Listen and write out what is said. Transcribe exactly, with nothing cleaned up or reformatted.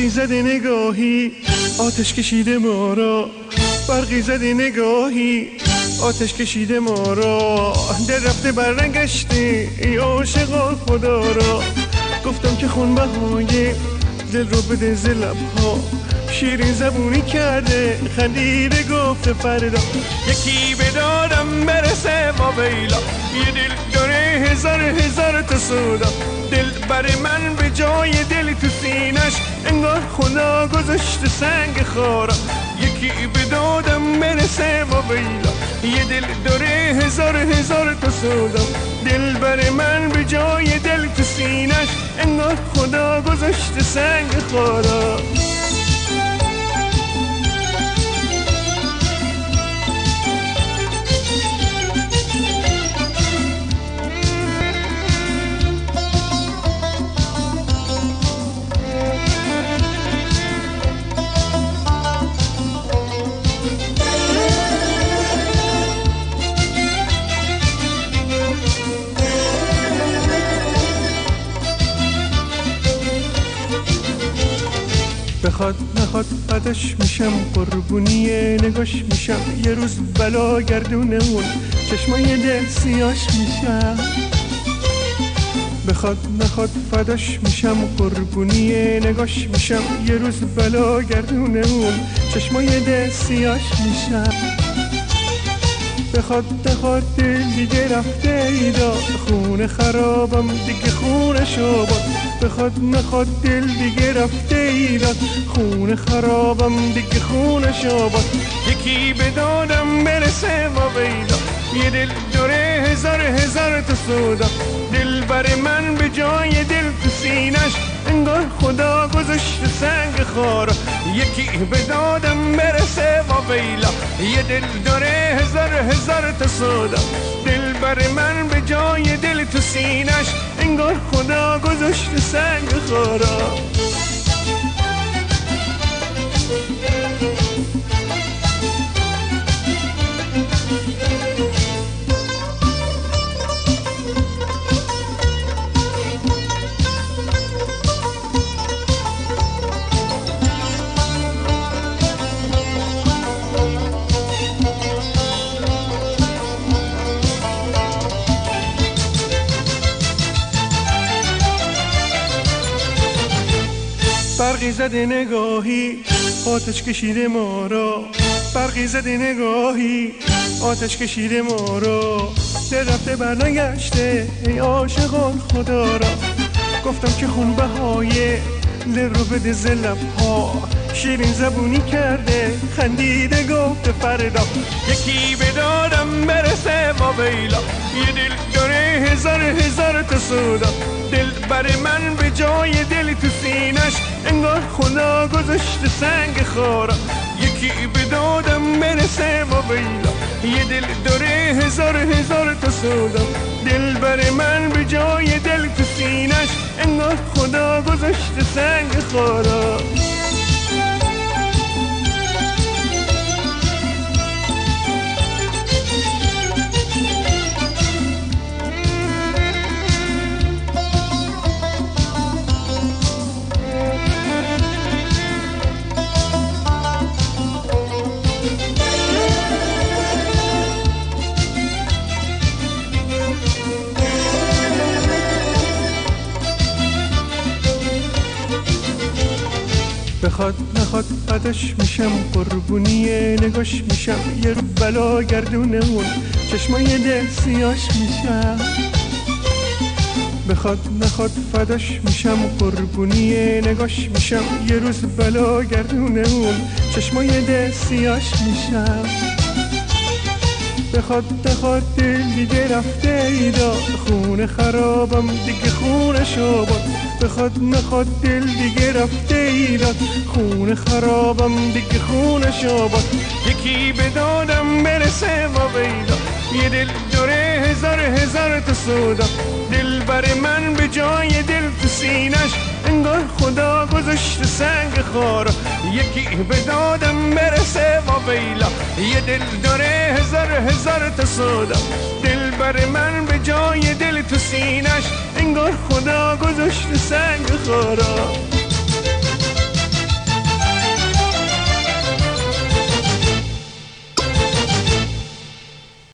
برقی زده نگاهی آتش کشیده ما را، برقی زده نگاهی آتش کشیده ما را. دل رفته برنگشته ای عاشقان خدا را، گفتم که خون بهای دل رو بده ز لبها. شیرین زبونی کرده خندیده گفته فردا یکی به دادم برسه ما بیلا. یه دل داره هزار هزار تا سودا، دل بر من به جای دل تو سینش انگار خدا گذاشته سنگ خارا. یکی به دادم برسه ما بیلا. یه دل داره هزار هزار تا سودا، دل بر من به جای دل تو سینش انگار خدا گذاشته سنگ خارا. بخواد نخواد فداش میشم، قربونی نگاش میشم. یه روز بلا گردونه اون چشمای دل سیاش میشم. بخواد نخواد فداش میشم، قربونی نگاش میشم. یه روز بلا گردونه اون چشمای دل سیاش میشم. بخواد نخواد دل دیگه رفته ایدا، خونه خرابم دیگه خونه شاباد. بخواد نخواد دل دیگه رفته ایداد، خونه خرابم دیگه خونه شاباد. یکی به دادم برسه ما بیدا. یه دل داره هزار هزار تا سودا، دل بر من به جای دل تو سینش انگار خدا گذاشته سنگ خارا. یکی به دادم برسه ما بیلا. یه دل داره هزار هزار تا سودا، دل بر من به جای دل تو سینش انگار خدا گذاشته سنگ خارا. برقی زده نگاهی آتش کشیده ما را، برقی زده نگاهی آتش کشیده ما را. دل رفته برنگشته ای عاشقان خدا را، گفتم که خون بهای دل رو بده ز لبها. شیرین زبونی کرده خندیده گفته فردا یکی به دادم برسه ما بیلا. یه دل داره هزار هزار تا سودا، دل بر من به جای دل تو سینش انگار خدا گذاشته سنگ خارا. یکی به دادم برسه ما بیلا. یه دل داره هزار هزار تا سودا، دل بر من به جای دل تو سینش انگار خدا گذاشته سنگ خارا. بخواد نخواد فداش میشم، قربونی نگاش میشم. یه رو بلا گردونه اون چشمای دل سیاش میشم. بخواد نخواد فداش میشم، قربونی نگاش میشم. یه روز بلا گردونه اون چشمای دل سیاش میشم. بخواد نخواد دل دیگه رفته ایدا، خونه خرابم دیگه خونه شاباد. بخواد نخواد دل دیگه رفته ایداد، خونه خرابم دیگه خونه شاباد. یکی به دادم برسه ما بیدا. یه دل داره هزار هزار تا سودا، دل بر من به جای دل تو سینش انگار خدا گذاشته سنگ خارا. یکی به دادم برسه ما بیلا. یه دل داره هزار هزار تا سودا، دل بر من به جای دل تو سینش انگار خدا گذاشته سنگ خارا.